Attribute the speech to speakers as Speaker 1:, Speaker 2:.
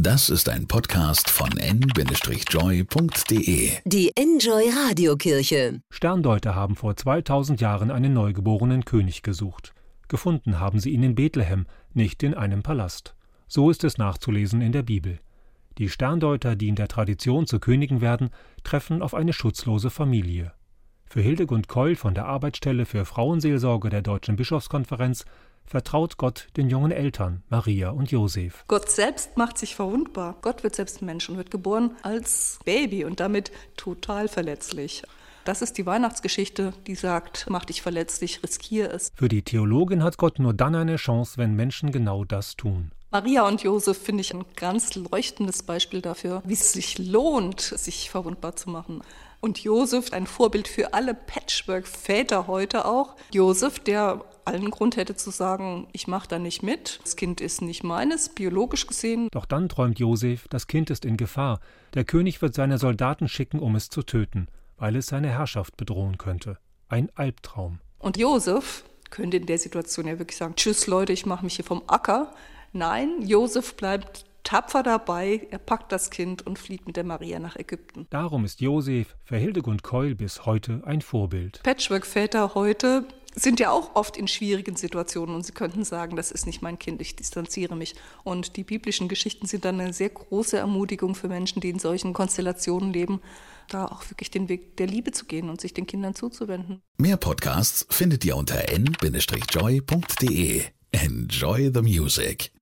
Speaker 1: Das ist ein Podcast von n-joy.de.
Speaker 2: Die Enjoy Radiokirche.
Speaker 3: Sterndeuter haben vor 2000 Jahren einen neugeborenen König gesucht. Gefunden haben sie ihn in Bethlehem, nicht in einem Palast. So ist es nachzulesen in der Bibel. Die Sterndeuter, die in der Tradition zu Königen werden, treffen auf eine schutzlose Familie. Für Hildegund Keul von der Arbeitsstelle für Frauenseelsorge der Deutschen Bischofskonferenz vertraut Gott den jungen Eltern, Maria und Josef.
Speaker 4: Gott selbst macht sich verwundbar. Gott wird selbst Mensch und wird geboren als Baby und damit total verletzlich. Das ist die Weihnachtsgeschichte, die sagt, mach dich verletzlich, riskiere es.
Speaker 3: Für die Theologin hat Gott nur dann eine Chance, wenn Menschen genau das tun.
Speaker 4: Maria und Josef finde ich ein ganz leuchtendes Beispiel dafür, wie es sich lohnt, sich verwundbar zu machen. Und Josef, ein Vorbild für alle Patchwork-Väter heute auch. Josef, der allen Grund hätte zu sagen, ich mache da nicht mit, das Kind ist nicht meines, biologisch gesehen.
Speaker 3: Doch dann träumt Josef, das Kind ist in Gefahr. Der König wird seine Soldaten schicken, um es zu töten, weil es seine Herrschaft bedrohen könnte. Ein Albtraum.
Speaker 4: Und Josef könnte in der Situation ja wirklich sagen, tschüss Leute, ich mache mich hier vom Acker. Nein, Josef bleibt tapfer dabei, er packt das Kind und flieht mit der Maria nach Ägypten.
Speaker 3: Darum ist Josef für Hildegund Keul bis heute ein Vorbild.
Speaker 4: Patchwork-Väter heute sind ja auch oft in schwierigen Situationen und sie könnten sagen, das ist nicht mein Kind, ich distanziere mich. Und die biblischen Geschichten sind dann eine sehr große Ermutigung für Menschen, die in solchen Konstellationen leben, da auch wirklich den Weg der Liebe zu gehen und sich den Kindern zuzuwenden.
Speaker 1: Mehr Podcasts findet ihr unter n-joy.de. Enjoy the music.